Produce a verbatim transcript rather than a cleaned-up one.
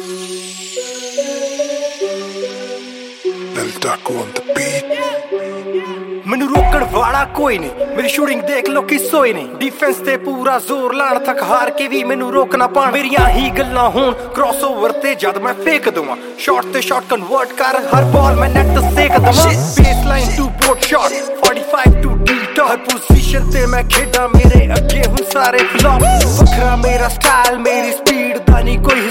ਮੈਨੂੰ ਰੋਕਣ ਵਾਲਾ ਕੋਈ ਨਹੀਂ, ਮੇਰੀ ਸ਼ੂਟਿੰਗ ਦੇਖ ਲੋ ਕਿ ਸੋਈ ਨਹੀਂ। ਡਿਫੈਂਸ ਤੇ ਪੂਰਾ ਜ਼ੋਰ ਲਾਣ ਤੱਕ ਹਾਰ ਕੇ ਵੀ ਮੈਨੂੰ ਰੋਕ ਨਾ ਪਾਣ। ਮੇਰੀਆਂ ਹੀ ਗੱਲਾਂ ਹੋਣ ਕ੍ਰੋਸਓਵਰ ਤੇ ਜਦ ਮੈਂ ਫੇਕ ਦਵਾਂ, ਸ਼ਾਟ ਤੇ ਸ਼ਾਟ ਕਨਵਰਟ ਕਰ ਹਰ ਬਾਲ ਮੈਂ ਨੈਟ ਸੇਕ ਦਵਾਂ। Baseline to boat shot forty-five to the top, ਹਰ ਪੋਜੀਸ਼ਨ ਤੇ ਮੈਂ ਖੇਡਾਂ, ਮੇਰੇ ਅੱਗੇ ਹੁਣ ਸਾਰੇ ਫਲॉप। ਵੱਖਰਾ ਮੇਰਾ ਸਟਾਈਲ, ਮੇਰੀ ਸਪੀਡ ਦਾ ਨਹੀਂ ਕੋਈ